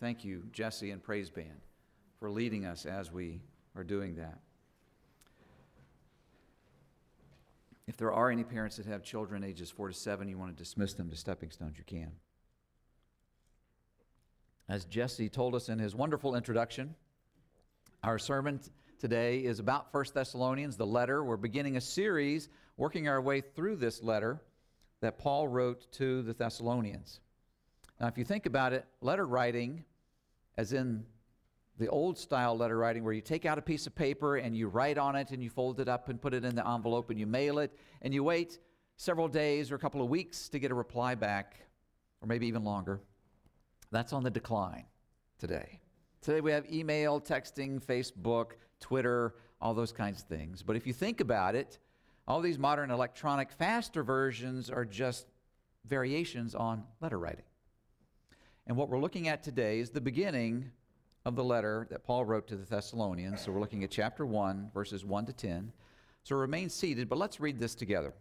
Thank you, Jesse and Praise Band, for leading us as we are doing that. If there are any parents that have children ages 4 to 7, you want to dismiss them to Stepping Stones, you can. As Jesse told us in his wonderful introduction, our sermon today is about 1 Thessalonians, the letter. We're beginning a series, working our way through this letter that Paul wrote to the Thessalonians. Now, if you think about it, letter writing, as in the old style letter writing where you take out a piece of paper and you write on it and you fold it up and put it in the envelope and you mail it and you wait several days or a couple of weeks to get a reply back, or maybe even longer, that's on the decline today. Today we have email, texting, Facebook, Twitter, all those kinds of things. But if you think about it, all these modern electronic faster versions are just variations on letter writing. And what we're looking at today is the beginning of the letter that Paul wrote to the Thessalonians. So we're looking at chapter 1, verses 1 to 10. So remain seated, but let's read this together.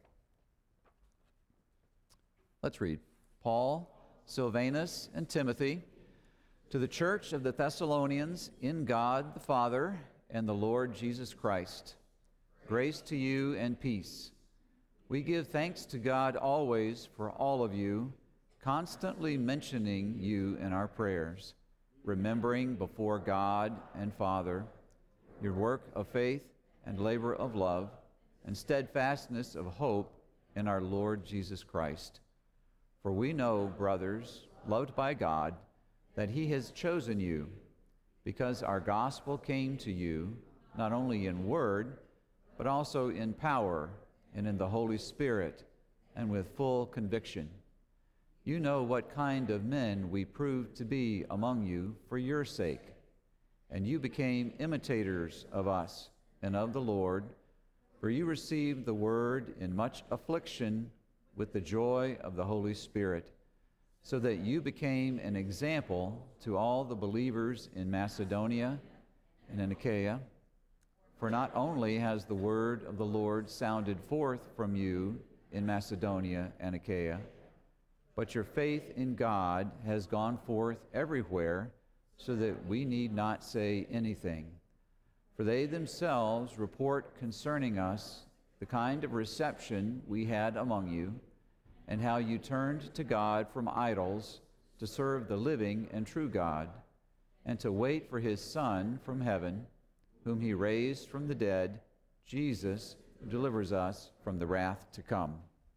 Let's read. Paul, Silvanus, and Timothy, to the church of the Thessalonians in God the Father and the Lord Jesus Christ. Grace to you and peace. We give thanks to God always for all of you, constantly mentioning you in our prayers, remembering before God and Father your work of faith and labor of love and steadfastness of hope in our Lord Jesus Christ. For we know, brothers, loved by God, that he has chosen you, because our gospel came to you not only in word, but also in power and in the Holy Spirit and with full conviction. You know what kind of men we proved to be among you for your sake, and you became imitators of us and of the Lord, for you received the word in much affliction with the joy of the Holy Spirit, so that you became an example to all the believers in Macedonia and in Achaia. For not only has the word of the Lord sounded forth from you in Macedonia and Achaia, but your faith in God has gone forth everywhere, so that we need not say anything. For they themselves report concerning us the kind of reception we had among you, and how you turned to God from idols to serve the living and true God, and to wait for his Son from heaven, whom he raised from the dead, Jesus, who delivers us from the wrath to come.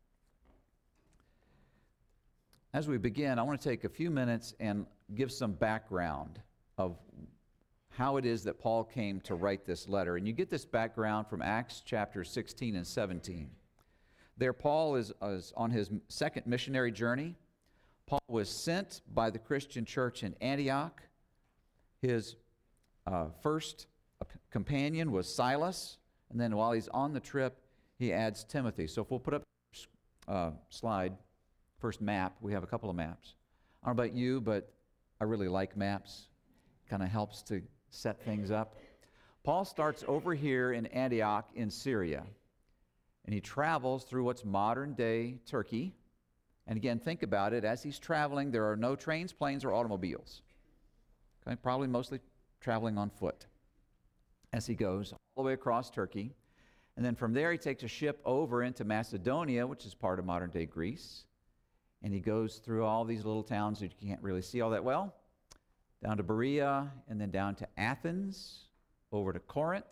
As we begin, I want to take a few minutes and give some background of how it is that Paul came to write this letter. And you get this background from Acts chapter 16 and 17. There, Paul is on his second missionary journey. Paul was sent by the Christian church in Antioch. His first companion was Silas, and then while he's on the trip, he adds Timothy. So if we'll put up slide, first map, we have a couple of maps. I don't know about you, but I really like maps. Kind of helps to set things up. Paul starts over here in Antioch in Syria, and he travels through what's modern-day Turkey. And again, think about it. As he's traveling, there are no trains, planes, or automobiles. Okay, probably mostly traveling on foot as he goes all the way across Turkey. And then from there, he takes a ship over into Macedonia, which is part of modern-day Greece. And he goes through all these little towns that you can't really see all that well, down to Berea, and then down to Athens, over to Corinth,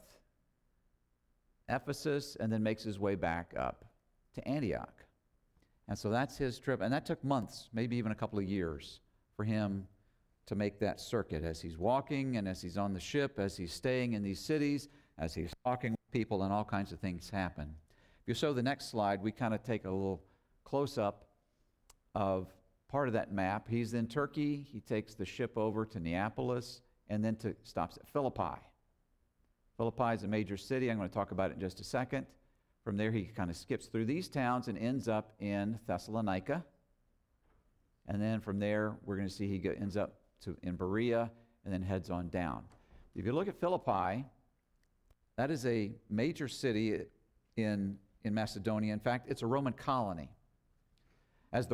Ephesus, and then makes his way back up to Antioch. And so that's his trip. And that took months, maybe even a couple of years, for him to make that circuit as he's walking and as he's on the ship, as he's staying in these cities, as he's talking with people, and all kinds of things happen. If you show the next slide, we kind of take a little close-up of part of that map. He's in Turkey. He takes the ship over to Neapolis and then stops at Philippi. Philippi is a major city. I'm going to talk about it in just a second. From there, he kind of skips through these towns and ends up in Thessalonica. And then from there, we're going to see he ends up in Berea and then heads on down. If you look at Philippi, that is a major city in Macedonia. In fact, it's a Roman colony. As the Romans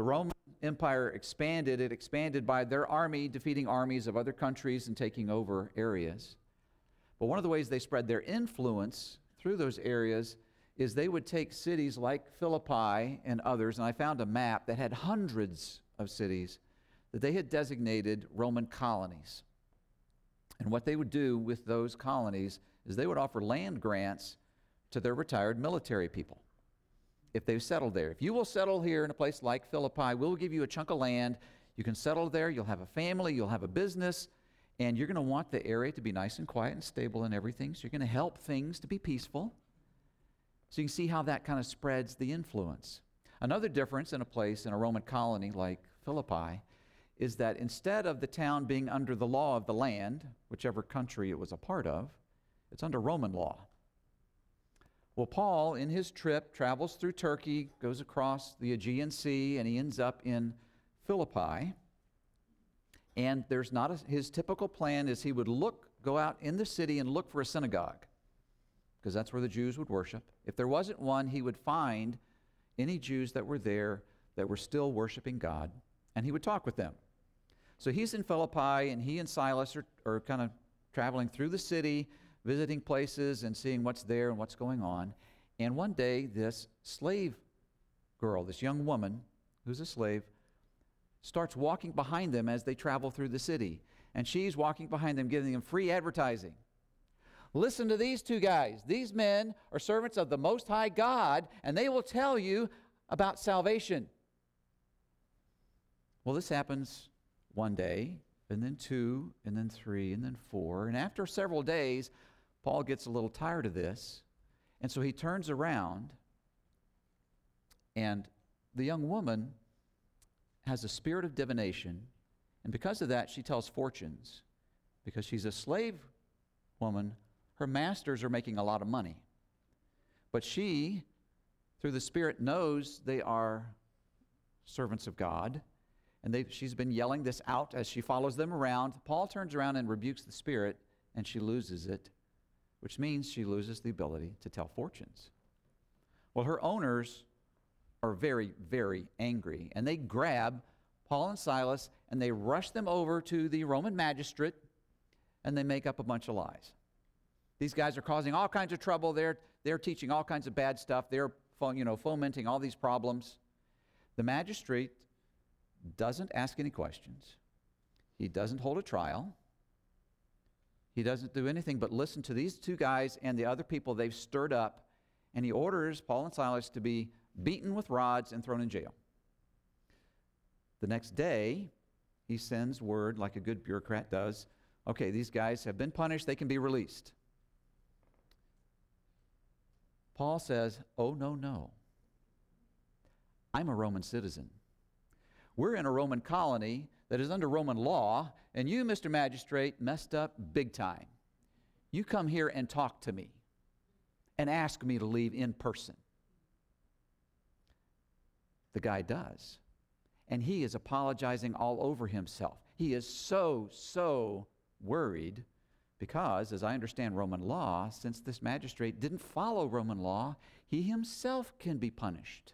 Empire expanded, it expanded by their army defeating armies of other countries and taking over areas. But one of the ways they spread their influence through those areas is they would take cities like Philippi and others, and I found a map that had hundreds of cities that they had designated Roman colonies. And what they would do with those colonies is they would offer land grants to their retired military people if they settled there. If you will settle here in a place like Philippi, we'll give you a chunk of land. You can settle there. You'll have a family. You'll have a business. And you're going to want the area to be nice and quiet and stable and everything. So you're going to help things to be peaceful. So you can see how that kind of spreads the influence. Another difference in a Roman colony like Philippi is that instead of the town being under the law of the land, whichever country it was a part of, it's under Roman law. Well, Paul, in his trip, travels through Turkey, goes across the Aegean Sea, and he ends up in Philippi. And there's not his typical plan is he would go out in the city and look for a synagogue, because that's where the Jews would worship. If there wasn't one, he would find any Jews that were there that were still worshiping God, and he would talk with them. So he's in Philippi, and he and Silas are kind of traveling through the city, visiting places and seeing what's there and what's going on. And one day, this slave girl, this young woman who's a slave, starts walking behind them as they travel through the city. And she's walking behind them, giving them free advertising. Listen to these two guys. These men are servants of the Most High God, and they will tell you about salvation. Well, this happens one day, and then two, and then three, and then four. And after several days, Paul gets a little tired of this, and so he turns around, and the young woman has a spirit of divination, and because of that, she tells fortunes. Because she's a slave woman, her masters are making a lot of money. But she, through the Spirit, knows they are servants of God, and she's been yelling this out as she follows them around. Paul turns around and rebukes the spirit, and she loses it, which means she loses the ability to tell fortunes. Well, her owners are very, very angry, and they grab Paul and Silas, and they rush them over to the Roman magistrate, and they make up a bunch of lies. These guys are causing all kinds of trouble. They're teaching all kinds of bad stuff. They're fomenting all these problems. The magistrate doesn't ask any questions. He doesn't hold a trial. He doesn't do anything but listen to these two guys and the other people they've stirred up, and he orders Paul and Silas to be beaten with rods and thrown in jail. The next day, he sends word, like a good bureaucrat does, okay, these guys have been punished, they can be released. Paul says, oh, no. I'm a Roman citizen. We're in a Roman colony that is under Roman law, and you, Mr. Magistrate, messed up big time. You come here and talk to me and ask me to leave in person. The guy does. And he is apologizing all over himself. He is so worried because, as I understand Roman law, since this magistrate didn't follow Roman law, he himself can be punished.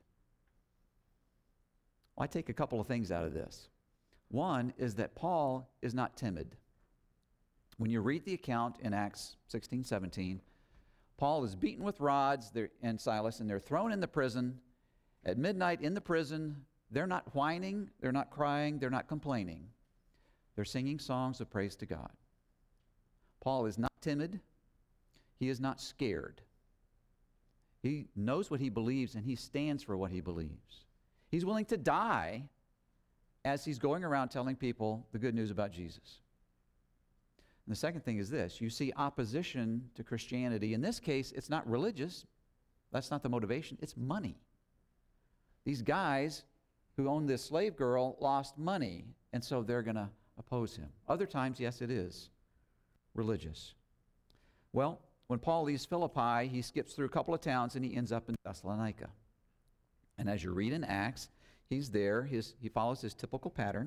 Well, I take a couple of things out of this. One is that Paul is not timid. When you read the account in Acts 16-17, Paul is beaten with rods and Silas, and they're thrown in the prison. At midnight in the prison, they're not whining, they're not crying, they're not complaining. They're singing songs of praise to God. Paul is not timid. He is not scared. He knows what he believes, and he stands for what he believes. He's willing to die as he's going around telling people the good news about Jesus. And the second thing is this. You see opposition to Christianity. In this case, it's not religious. That's not the motivation. It's money. These guys who owned this slave girl lost money, and so they're going to oppose him. Other times, yes, it is religious. Well, when Paul leaves Philippi, he skips through a couple of towns, and he ends up in Thessalonica. And as you read in Acts, he's there. He follows his typical pattern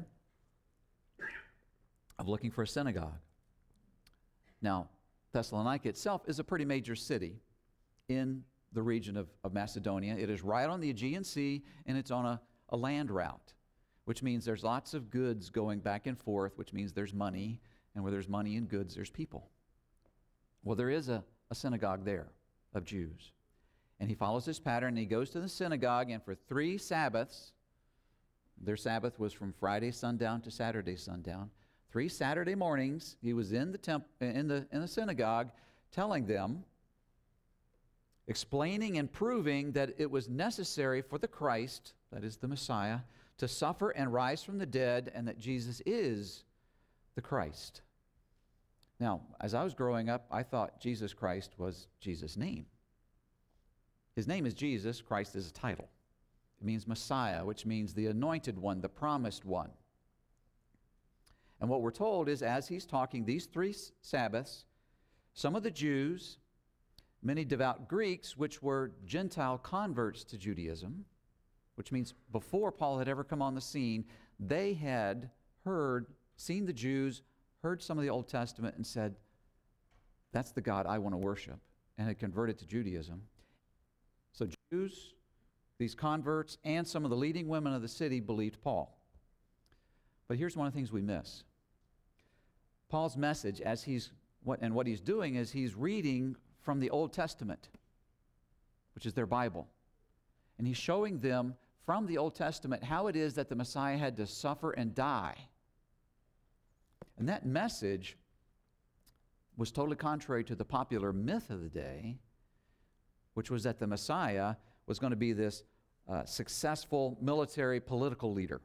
of looking for a synagogue. Now, Thessalonica itself is a pretty major city in the region of Macedonia. It is right on the Aegean Sea, and it's on a land route. which means there's lots of goods going back and forth, which means there's money, and where there's money and goods, there's people. Well, there is a synagogue there of Jews. And he follows this pattern, and he goes to the synagogue, and for 3 Sabbaths, their Sabbath was from Friday sundown to Saturday sundown, 3 Saturday mornings, he was in the synagogue telling them, explaining and proving that it was necessary for the Christ, that is the Messiah, to suffer and rise from the dead, and that Jesus is the Christ. Now, as I was growing up, I thought Jesus Christ was Jesus' name. His name is Jesus. Christ is a title. It means Messiah, which means the anointed one, the promised one. And what we're told is, as he's talking these 3 Sabbaths, some of the Jews, many devout Greeks, which were Gentile converts to Judaism, which means before Paul had ever come on the scene, they had seen the Jews, heard some of the Old Testament, and said, that's the God I want to worship, and had converted to Judaism. So Jews, these converts, and some of the leading women of the city believed Paul. But here's one of the things we miss. Paul's message, what he's doing is he's reading from the Old Testament, which is their Bible. And he's showing them from the Old Testament how it is that the Messiah had to suffer and die. And that message was totally contrary to the popular myth of the day, which was that the Messiah was going to be this successful military political leader.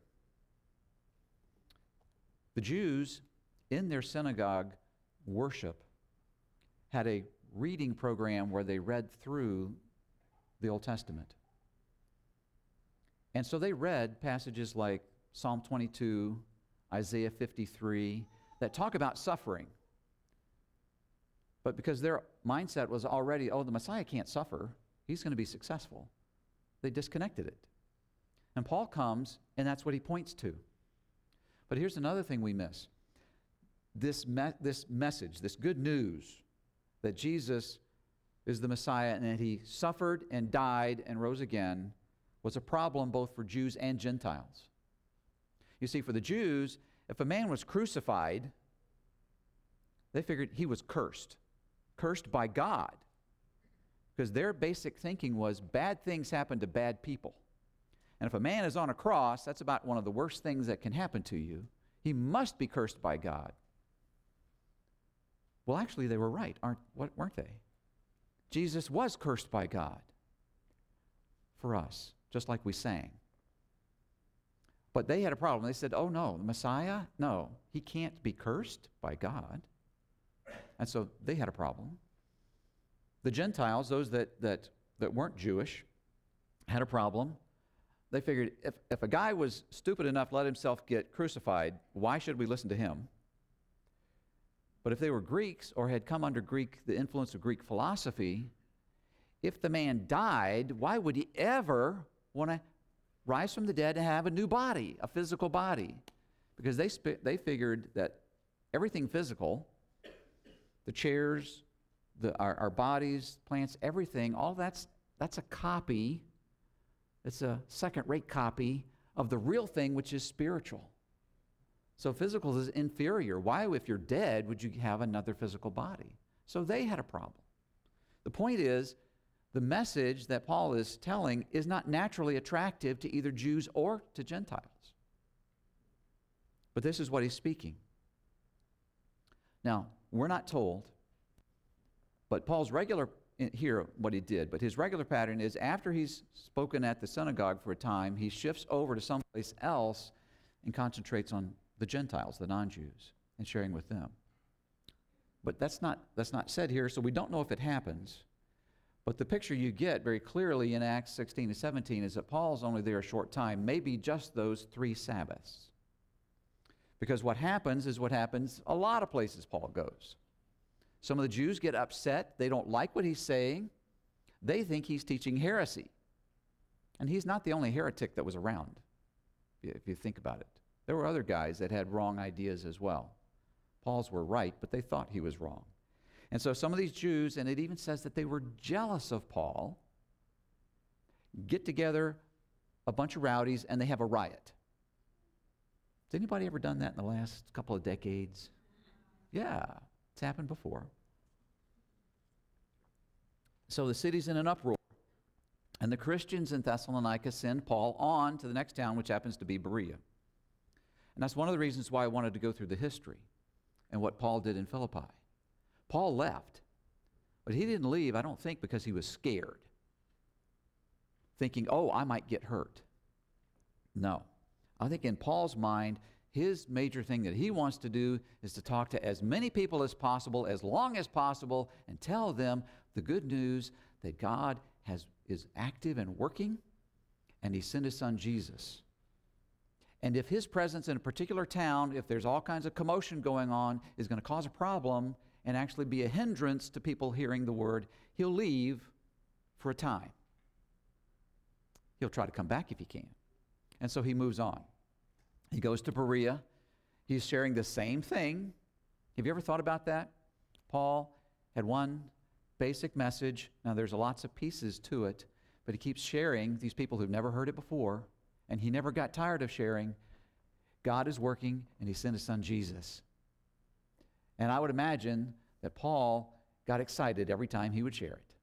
The Jews in their synagogue worship had a reading program where they read through the Old Testament. And so they read passages like Psalm 22, Isaiah 53, that talk about suffering. But because their mindset was already, the Messiah can't suffer, he's going to be successful, they disconnected it. And Paul comes, and that's what he points to. But here's another thing we miss. This message, this good news that Jesus is the Messiah and that he suffered and died and rose again was a problem both for Jews and Gentiles. You see, for the Jews, if a man was crucified, they figured he was cursed by God, because their basic thinking was bad things happen to bad people. And if a man is on a cross, that's about one of the worst things that can happen to you. He must be cursed by God. Well, actually, they were right, weren't they? Jesus was cursed by God for us, just like we sang. But they had a problem. They said, oh no, the Messiah? No, he can't be cursed by God. And so they had a problem. The Gentiles, those that weren't Jewish, had a problem. They figured if a guy was stupid enough to let himself get crucified, why should we listen to him? But if they were Greeks or had come under the influence of Greek philosophy, if the man died, why would he ever want to rise from the dead and have a new body, a physical body? Because they figured that everything physical, the chairs, our bodies, plants, everything, all that's a copy. It's a second-rate copy of the real thing, which is spiritual. So physical is inferior. Why, if you're dead, would you have another physical body? So they had a problem. The point is, the message that Paul is telling is not naturally attractive to either Jews or to Gentiles. But this is what he's speaking. Now, we're not told, but Paul's here what he did, but his regular pattern is after he's spoken at the synagogue for a time, he shifts over to someplace else and concentrates on the Gentiles, the non-Jews, and sharing with them. But that's not said here, so we don't know if it happens. But the picture you get very clearly in Acts 16 to 17 is that Paul's only there a short time, maybe just those 3 Sabbaths. Because what happens is what happens a lot of places Paul goes. Some of the Jews get upset. They don't like what he's saying. They think he's teaching heresy. And he's not the only heretic that was around, if you think about it. There were other guys that had wrong ideas as well. Paul's were right, but they thought he was wrong. And so some of these Jews, and it even says that they were jealous of Paul, get together a bunch of rowdies and they have a riot. Has anybody ever done that in the last couple of decades? Yeah, it's happened before. So the city's in an uproar. And the Christians in Thessalonica send Paul on to the next town, which happens to be Berea. And that's one of the reasons why I wanted to go through the history and what Paul did in Philippi. Paul left, but he didn't leave, I don't think, because he was scared, thinking, oh, I might get hurt. No. I think in Paul's mind, his major thing that he wants to do is to talk to as many people as possible, as long as possible, and tell them the good news that God is active and working, and he sent his son Jesus. And if his presence in a particular town, if there's all kinds of commotion going on, is going to cause a problem and actually be a hindrance to people hearing the word, he'll leave for a time. He'll try to come back if he can. And so he moves on. He goes to Berea. He's sharing the same thing. Have you ever thought about that? Paul had one basic message. Now there's lots of pieces to it, but he keeps sharing these people who've never heard it before, and he never got tired of sharing. God is working, and he sent his son Jesus. And I would imagine that Paul got excited every time he would share it.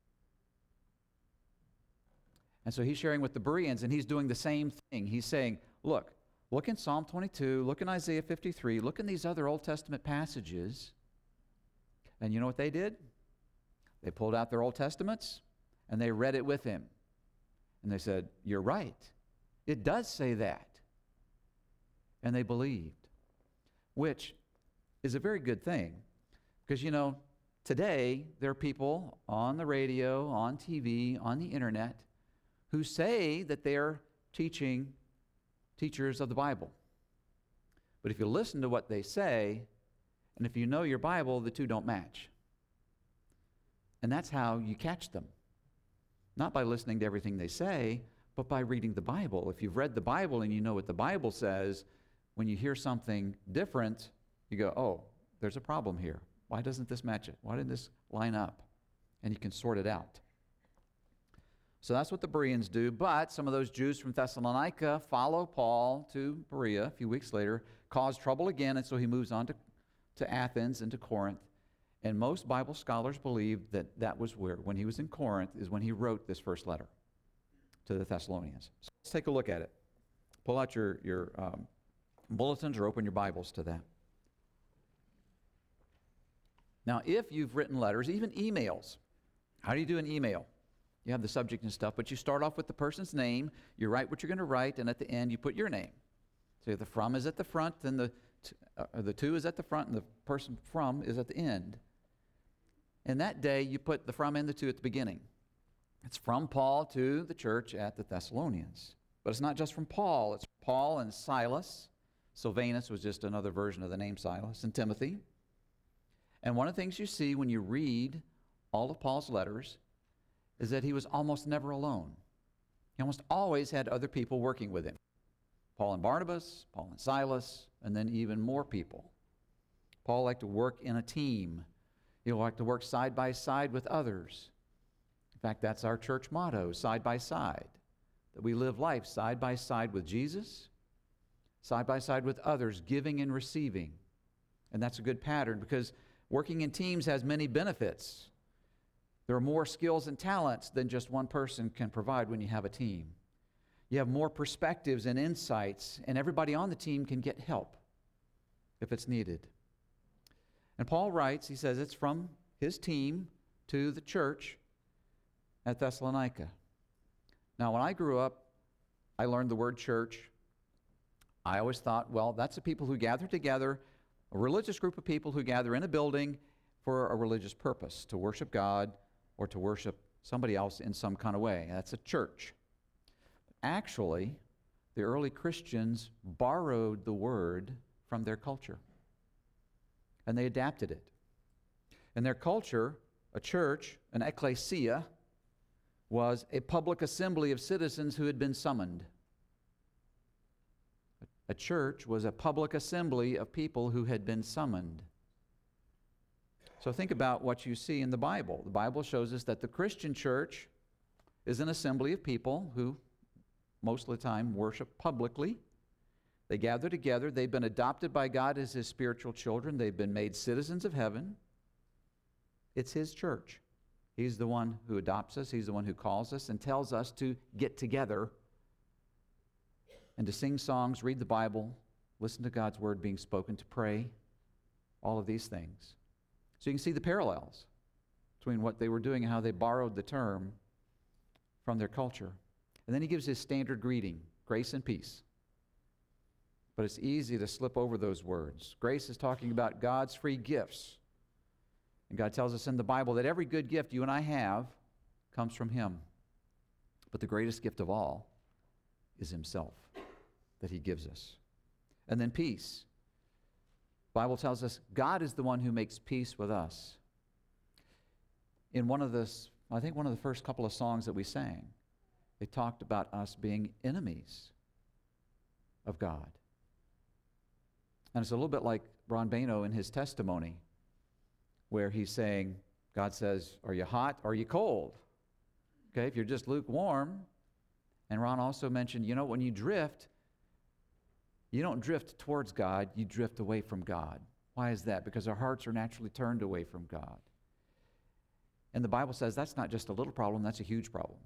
And so he's sharing with the Bereans, and he's doing the same thing. He's saying, look in Psalm 22, look in Isaiah 53, look in these other Old Testament passages. And you know what they did? They pulled out their Old Testaments, and they read it with him. And they said, you're right. It does say that. And they believed, which is a very good thing. Because, today there are people on the radio, on TV, on the internet, who say that they're teachers of the Bible. But if you listen to what they say, and if you know your Bible, the two don't match. And that's how you catch them. Not by listening to everything they say, but by reading the Bible. If you've read the Bible and you know what the Bible says, when you hear something different, you go, oh, there's a problem here. Why doesn't this match it? Why didn't this line up? And you can sort it out. So that's what the Bereans do, but some of those Jews from Thessalonica follow Paul to Berea a few weeks later, cause trouble again, and so he moves on to Athens and to Corinth. And most Bible scholars believe that was where, when he was in Corinth, is when he wrote this first letter to the Thessalonians. So let's take a look at it. Pull out your bulletins or open your Bibles to that. Now, if you've written letters, even emails, how do you do an email? You have the subject and stuff, but you start off with the person's name, you write what you're going to write, and at the end you put your name. So the from is at the front, then the to is at the front, and the person from is at the end. And that day you put the from and the to at the beginning. It's from Paul to the church at the Thessalonians. But it's not just from Paul, it's Paul and Silas. Silvanus was just another version of the name Silas, and Timothy. And one of the things you see when you read all of Paul's letters is that he was almost never alone. He almost always had other people working with him. Paul and Barnabas, Paul and Silas, and then even more people. Paul liked to work in a team. He liked to work side by side with others. In fact, that's our church motto, side by side. That we live life side by side with Jesus, side by side with others, giving and receiving. And that's a good pattern because working in teams has many benefits. There are more skills and talents than just one person can provide when you have a team. You have more perspectives and insights, and everybody on the team can get help if it's needed. And Paul writes, he says it's from his team to the church at Thessalonica. Now, when I grew up, I learned the word church. I always thought, well, that's the people who gather together, a religious group of people who gather in a building for a religious purpose, to worship God or to worship somebody else in some kind of way. That's a church. Actually, the early Christians borrowed the word from their culture, and they adapted it. In their culture, a church, an ecclesia, was a public assembly of citizens who had been summoned. A church was a public assembly of people who had been summoned. So think about what you see in the Bible. The Bible shows us that the Christian church is an assembly of people who most of the time worship publicly. They gather together. They've been adopted by God as His spiritual children. They've been made citizens of heaven. It's His church. He's the one who adopts us. He's the one who calls us and tells us to get together and to sing songs, read the Bible, listen to God's word being spoken, to pray, all of these things. So you can see the parallels between what they were doing and how they borrowed the term from their culture. And then he gives his standard greeting, grace and peace. But it's easy to slip over those words. Grace is talking about God's free gifts. And God tells us in the Bible that every good gift you and I have comes from Him. But the greatest gift of all is Himself that He gives us. And then peace. The Bible tells us God is the one who makes peace with us. In one of the first couple of songs that we sang, they talked about us being enemies of God. And it's a little bit like Ron Bano in his testimony, where he's saying, God says, are you hot or are you cold? Okay, if you're just lukewarm. And Ron also mentioned, when you drift, you don't drift towards God, you drift away from God. Why is that? Because our hearts are naturally turned away from God. And the Bible says that's not just a little problem, that's a huge problem.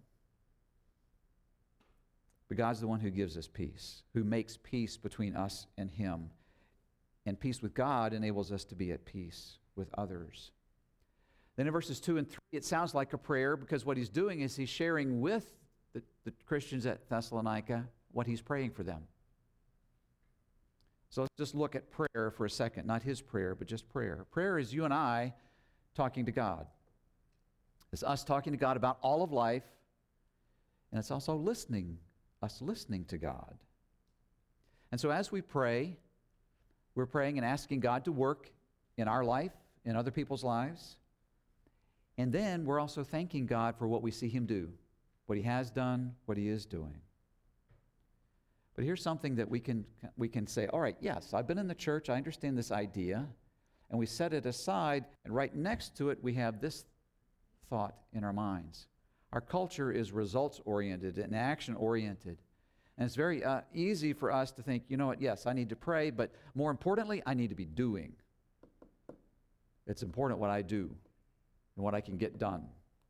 But God's the one who gives us peace, who makes peace between us and Him. And peace with God enables us to be at peace with others. Then in verses 2 and 3, it sounds like a prayer, because what he's doing is he's sharing with the Christians at Thessalonica what he's praying for them. So let's just look at prayer for a second. Not his prayer, but just prayer. Prayer is you and I talking to God. It's us talking to God about all of life, and it's also us listening to God. And so as we pray, we're praying and asking God to work in our life, in other people's lives. And then we're also thanking God for what we see Him do, what He has done, what He is doing. But here's something that we can say, all right, yes, I've been in the church, I understand this idea, and we set it aside, and right next to it we have this thought in our minds. Our culture is results-oriented and action-oriented. And it's very easy for us to think, yes, I need to pray, but more importantly, I need to be doing. It's important what I do and what I can get done.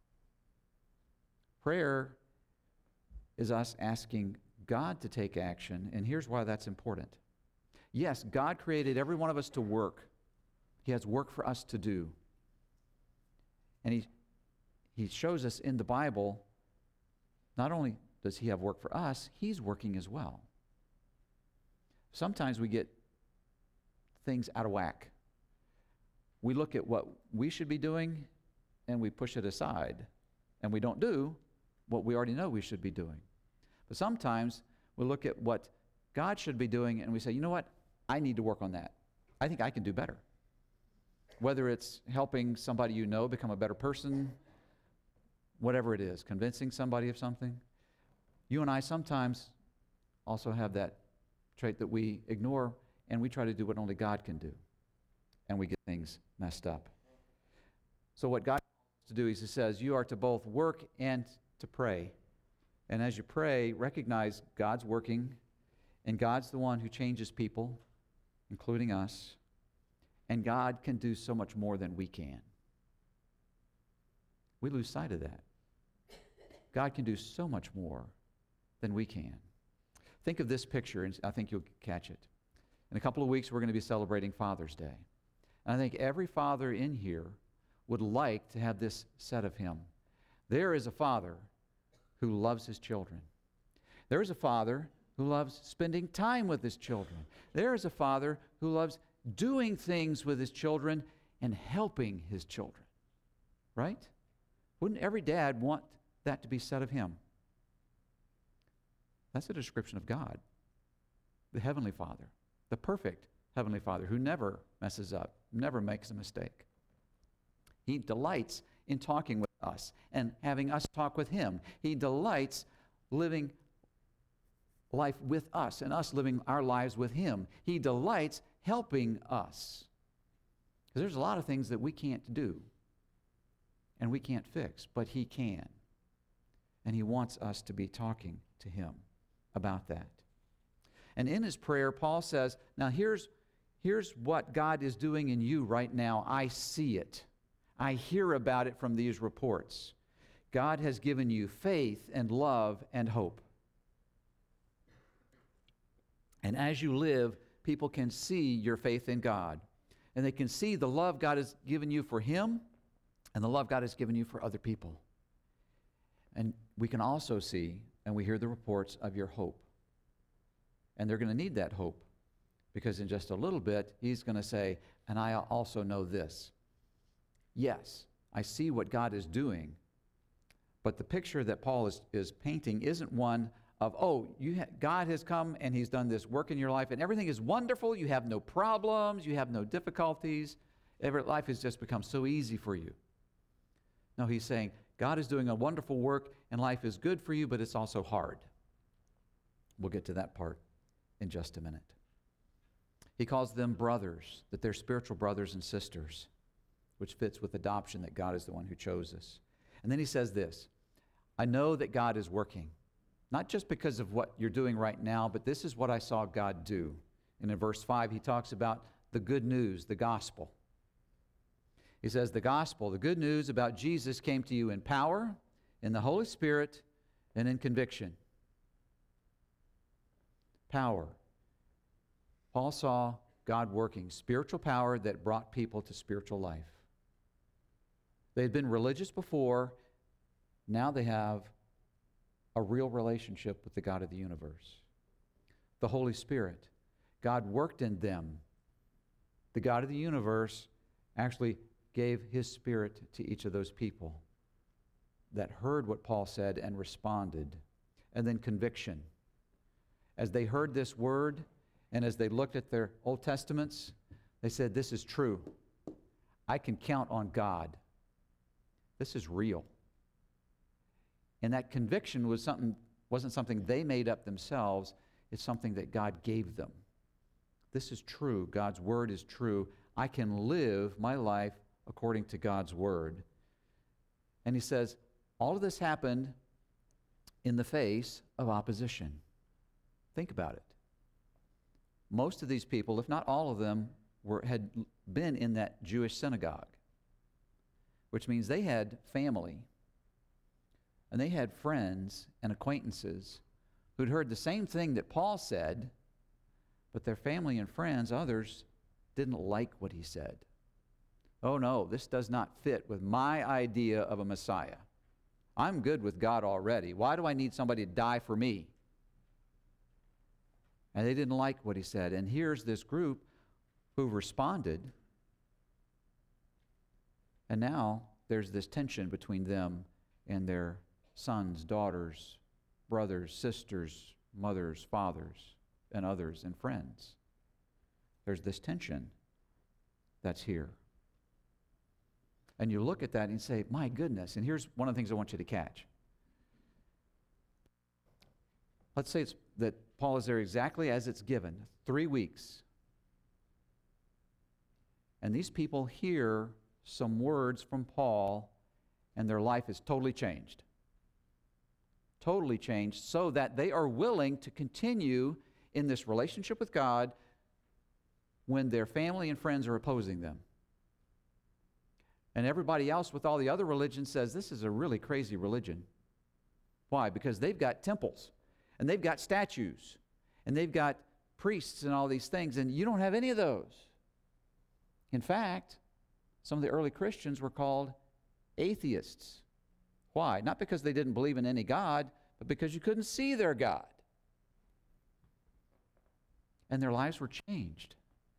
Prayer is us asking God to take action, and here's why that's important. Yes, God created every one of us to work. He has work for us to do. And He shows us in the Bible, not only does He have work for us, He's working as well. Sometimes we get things out of whack. We look at what we should be doing and we push it aside, and we don't do what we already know we should be doing. But sometimes we look at what God should be doing and we say, you know what, I need to work on that. I think I can do better. Whether it's helping somebody you know become a better person, whatever it is, convincing somebody of something. You and I sometimes also have that trait that we ignore, and we try to do what only God can do, and we get things messed up. So what God wants to do is He says, you are to both work and to pray. And as you pray, recognize God's working, and God's the one who changes people, including us, and God can do so much more than we can. We lose sight of that. God can do so much more than we can. Think of this picture, and I think you'll catch it. In a couple of weeks, we're going to be celebrating Father's Day. And I think every father in here would like to have this said of him. There is a father who loves his children. There is a father who loves spending time with his children. There is a father who loves doing things with his children and helping his children. Right? Wouldn't every dad want that to be said of him? That's a description of God, the Heavenly Father, the perfect Heavenly Father who never messes up, never makes a mistake. He delights in talking with us and having us talk with Him. He delights living life with us and us living our lives with Him. He delights helping us. Because there's a lot of things that we can't do and we can't fix, but He can. And He wants us to be talking to Him about that. And in his prayer, Paul says, now here's what God is doing in you right now. I see it. I hear about it from these reports. God has given you faith and love and hope. And as you live, people can see your faith in God. And they can see the love God has given you for Him and the love God has given you for other people. And we can also see, and we hear the reports of your hope. And they're going to need that hope, because in just a little bit, he's going to say, and I also know this. Yes, I see what God is doing, but the picture that Paul is painting isn't one of, God has come and He's done this work in your life, and everything is wonderful, you have no problems, you have no difficulties, life has just become so easy for you. No, he's saying, God is doing a wonderful work, and life is good for you, but it's also hard. We'll get to that part in just a minute. He calls them brothers, that they're spiritual brothers and sisters, which fits with adoption, that God is the one who chose us. And then he says this, I know that God is working, not just because of what you're doing right now, but this is what I saw God do. And in verse 5, he talks about the good news, the gospel. He says, the gospel, the good news about Jesus came to you in power, in the Holy Spirit, and in conviction. Power. Paul saw God working, spiritual power that brought people to spiritual life. They had been religious before. Now they have a real relationship with the God of the universe. The Holy Spirit. God worked in them. The God of the universe actually gave His Spirit to each of those people that heard what Paul said and responded. And then conviction. As they heard this word, and as they looked at their Old Testaments, they said, this is true. I can count on God. This is real. And that conviction wasn't something they made up themselves. It's something that God gave them. This is true. God's word is true. I can live my life according to God's word. And he says, all of this happened in the face of opposition. Think about it. Most of these people, if not all of them, had been in that Jewish synagogue, which means they had family, and they had friends and acquaintances who'd heard the same thing that Paul said, but their family and friends, others, didn't like what he said. Oh no, this does not fit with my idea of a Messiah. I'm good with God already. Why do I need somebody to die for me? And they didn't like what he said. And here's this group who responded. And now there's this tension between them and their sons, daughters, brothers, sisters, mothers, fathers, and others, and friends. There's this tension that's here. And you look at that and you say, my goodness. And here's one of the things I want you to catch. Let's say that Paul is there exactly as it's given, 3 weeks. And these people hear some words from Paul, and their life is totally changed. Totally changed, so that they are willing to continue in this relationship with God when their family and friends are opposing them. And everybody else with all the other religions says, this is a really crazy religion. Why? Because they've got temples, and they've got statues, and they've got priests and all these things, and you don't have any of those. In fact, some of the early Christians were called atheists. Why? Not because they didn't believe in any God, but because you couldn't see their God. And their lives were changed.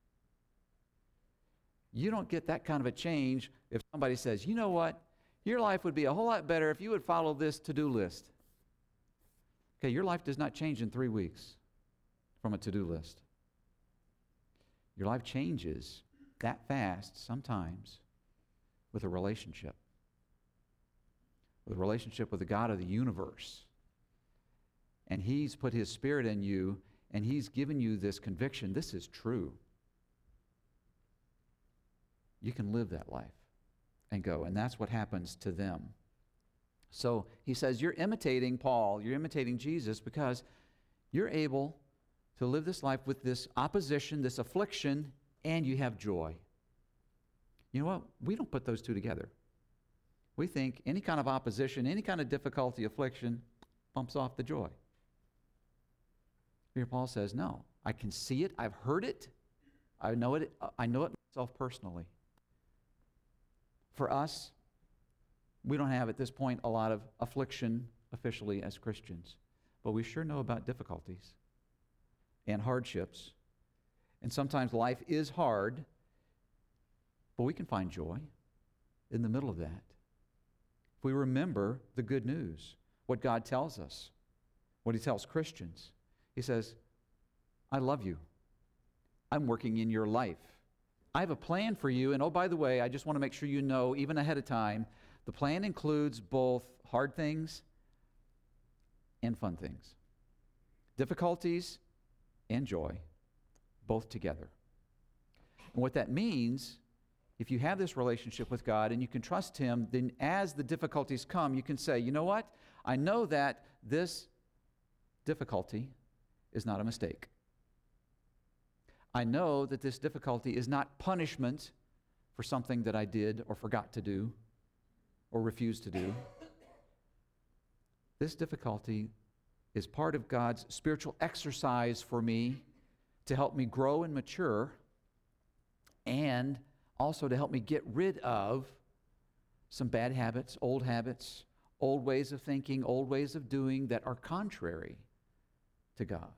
You don't get that kind of a change if somebody says, you know what? Your life would be a whole lot better if you would follow this to-do list. Okay, your life does not change in 3 weeks from a to-do list. Your life changes that fast sometimes with a relationship. With a relationship with the God of the universe. And He's put His Spirit in you, and He's given you this conviction. This is true. You can live that life and go. And that's what happens to them. So he says, you're imitating Paul, you're imitating Jesus because you're able to live this life with this opposition, this affliction, and you have joy. You know what? We don't put those two together. We think any kind of opposition, any kind of difficulty, affliction, bumps off the joy. Here Paul says, no, I can see it, I've heard it, I know it myself personally. For us, we don't have at this point a lot of affliction officially as Christians, but we sure know about difficulties and hardships. And sometimes life is hard, but we can find joy in the middle of that. If we remember the good news, what God tells us, what He tells Christians, He says, I love you. I'm working in your life. I have a plan for you, and oh, by the way, I just want to make sure you know, even ahead of time, the plan includes both hard things and fun things, difficulties and joy, both together. And what that means, if you have this relationship with God and you can trust Him, then as the difficulties come, you can say, you know what? I know that this difficulty is not a mistake. I know that this difficulty is not punishment for something that I did or forgot to do or refused to do. This difficulty is part of God's spiritual exercise for me to help me grow and mature, and also to help me get rid of some bad habits, old ways of thinking, old ways of doing that are contrary to God.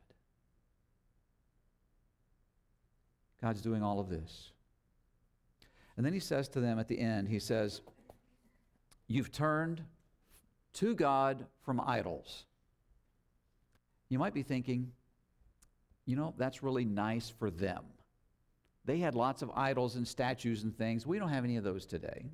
God's doing all of this. And then He says to them at the end, He says, you've turned to God from idols. You might be thinking, you know, that's really nice for them. They had lots of idols and statues and things. We don't have any of those today.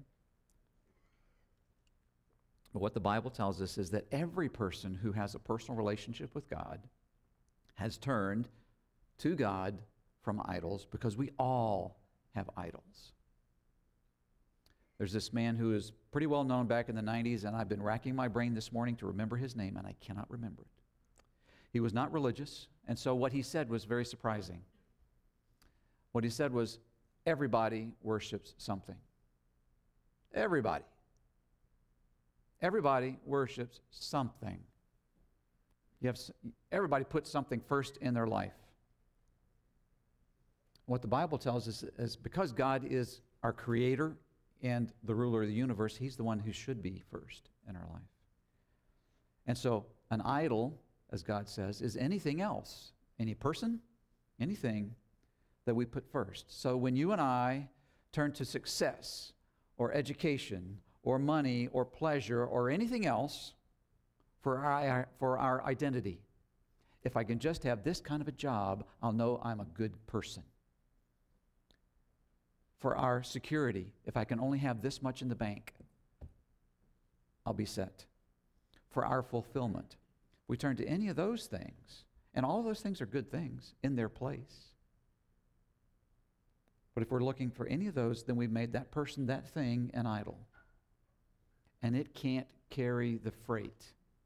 But what the Bible tells us is that every person who has a personal relationship with God has turned to God from idols, because we all have idols. There's this man who is pretty well known back in the 90s, and I've been racking my brain this morning to remember his name, and I cannot remember it. He was not religious, and so what he said was very surprising. What he said was, everybody worships something. Everybody. Everybody worships something. Everybody puts something first in their life. What the Bible tells us is because God is our creator and the ruler of the universe, He's the one who should be first in our life. And so an idol, as God says, is anything else, any person, anything that we put first. So when you and I turn to success or education or money or pleasure or anything else for our identity, if I can just have this kind of a job, I'll know I'm a good person. For our security, if I can only have this much in the bank, I'll be set. For our fulfillment, we turn to any of those things, and all of those things are good things in their place. But if we're looking for any of those, then we've made that person, that thing, an idol. And it can't carry the freight.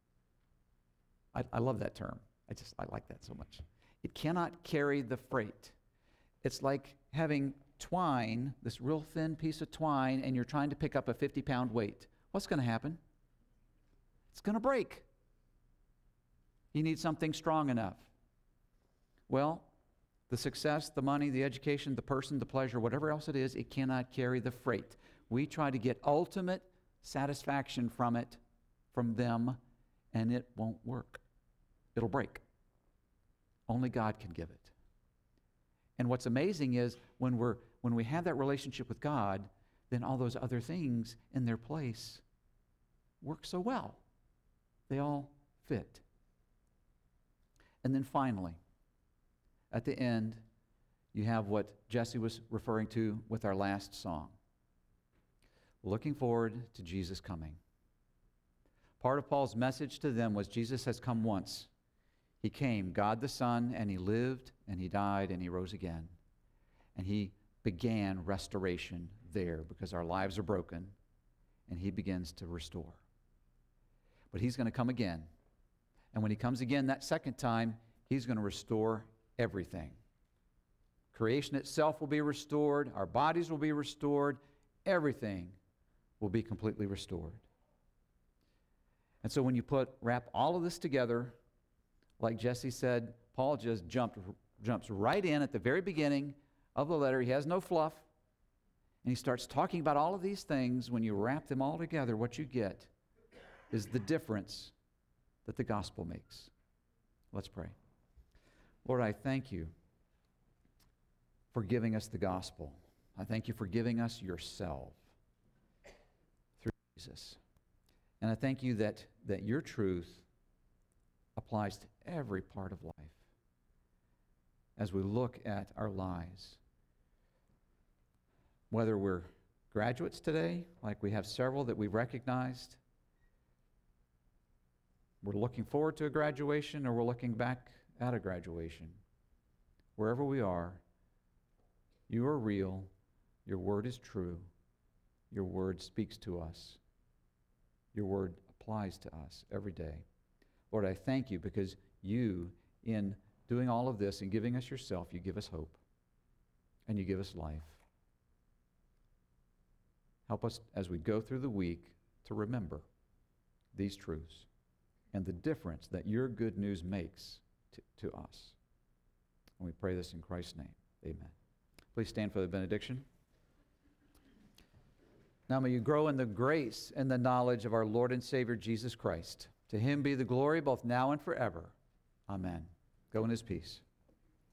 I love that term. I like that so much. It cannot carry the freight. It's like having twine, this real thin piece of twine, and you're trying to pick up a 50-pound weight. What's going to happen? It's going to break. You need something strong enough. Well, the success, the money, the education, the person, the pleasure, whatever else it is, it cannot carry the freight. We try to get ultimate satisfaction from it, from them, and it won't work. It'll break. Only God can give it. And what's amazing is when we have that relationship with God, then all those other things in their place work so well. They all fit. And then finally, at the end, you have what Jesse was referring to with our last song. Looking forward to Jesus coming. Part of Paul's message to them was Jesus has come once. He came, God the Son, and He lived, and He died, and He rose again. And He began restoration there because our lives are broken, and He begins to restore. But He's going to come again. And when He comes again that second time, He's going to restore everything. Creation itself will be restored. Our bodies will be restored. Everything will be completely restored. And so when you wrap all of this together, like Jesse said, Paul just jumps right in at the very beginning of the letter. He has no fluff. And he starts talking about all of these things. When you wrap them all together, what you get is the difference that the gospel makes. Let's pray. Lord, I thank you for giving us the gospel. I thank you for giving us yourself through Jesus. And I thank you that your truth applies to every part of life as we look at our lives. Whether we're graduates today, like we have several that we've recognized, we're looking forward to a graduation, or we're looking back at a graduation. Wherever we are, you are real, your word is true, your word speaks to us, your word applies to us every day. Lord, I thank you because you, in doing all of this and giving us yourself, you give us hope and you give us life. Help us as we go through the week to remember these truths and the difference that your good news makes to us. And we pray this in Christ's name. Amen. Please stand for the benediction. Now may you grow in the grace and the knowledge of our Lord and Savior Jesus Christ. To him be the glory both now and forever. Amen. Go in his peace.